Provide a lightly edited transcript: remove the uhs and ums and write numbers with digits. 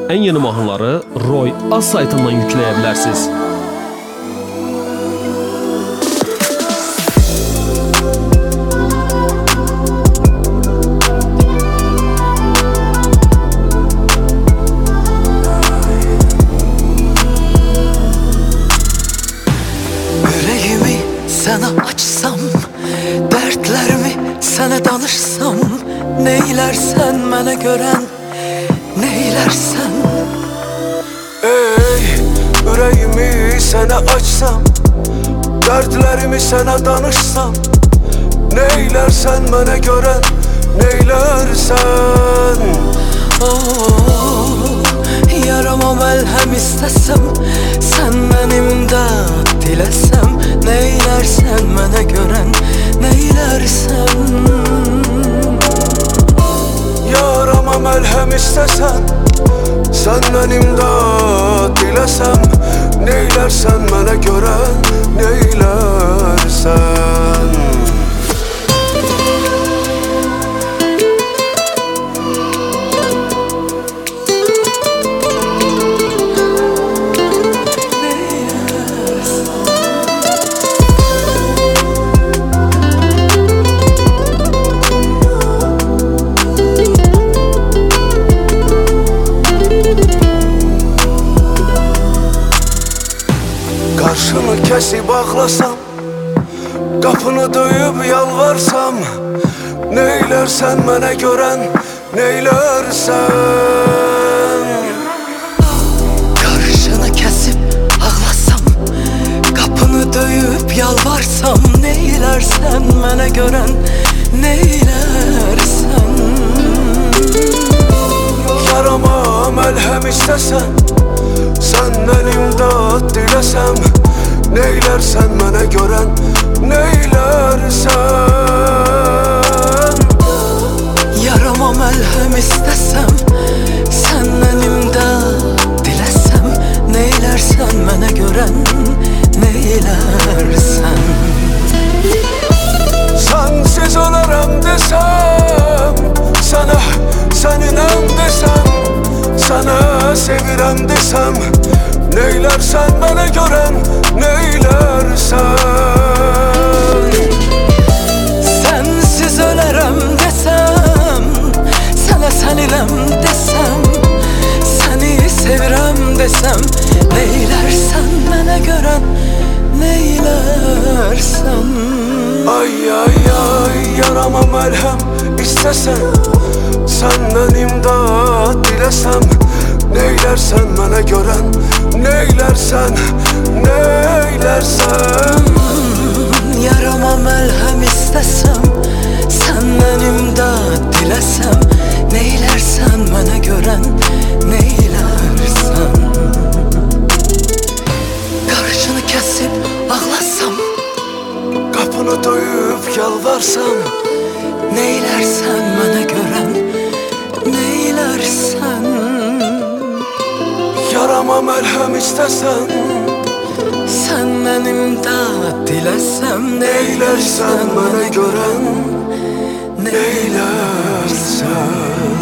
en yeni mahnıları Roy Az saytından yükleyebilirsiniz. Yüreğimi sana açsam, dertlerimi sana danışsam, neylersen mənə görən, neylersen. Ey, yüreğimi sana açsam, dertlerimi sana danışsam, neylersen mənə görən, neylersen. Yarama məlhəm istəsəm, səndən imdad diləsəm, neylərsən mənə görən, neylərsən. Yarama məlhəm istəsən, səndən imdad diləsəm, neylərsən mənə görən, neylərsən. Qarşını kəsib ağlasam, qapını döyüb yalvarsam, neylərsən mənə görən, neylərsən. Qarşını kəsib ağlasam, qapını döyüb yalvarsam, neylərsən mənə görən, neylərsən. Yarama məlhəm istəsən, səndən imdad diləsəm, neylərsən mənə görən, neylərsən. Yarama məlhəm istəsəm, səndən imdad diləsəm, neylərsən mənə görən, neylərsən. Sensiz ölərəm desəm, sənə səninəm desəm, sənə sevirəm desəm, neylərsən mənə görən, neylərsən. Sensiz ölərəm desəm, sənə səninəm desəm, səni sevirəm desəm, neylərsən mənə görən, neylərsən. Ay ay ay, yarama məlhəm istəsən, səndən imdad diləsəm, neylərsən mənə görən, neylərsən, neylərsən. Yarama məlhəm istəsəm, səndən imdad diləsəm, neylərsən mənə görən, neylərsən. Qarşını kəsib ağlasam, Qapını döyüb yalvarsam, neylərsən mənə görən, neylərsən. yarama məlhəm istəsən, Səndən imdad diləsəm, neylərsən neylərsən mənə görən, neylərsən. neylərsən.